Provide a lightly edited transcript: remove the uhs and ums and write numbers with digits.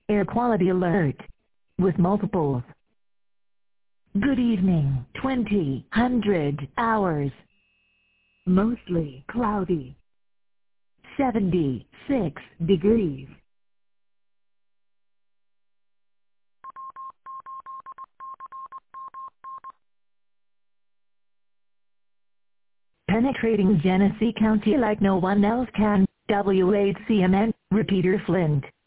Air quality alert. With multiples. Good evening, 2000 hours. Mostly cloudy. 76 degrees. Penetrating Genesee County like no one else can. W8CMN, Repeater Flint.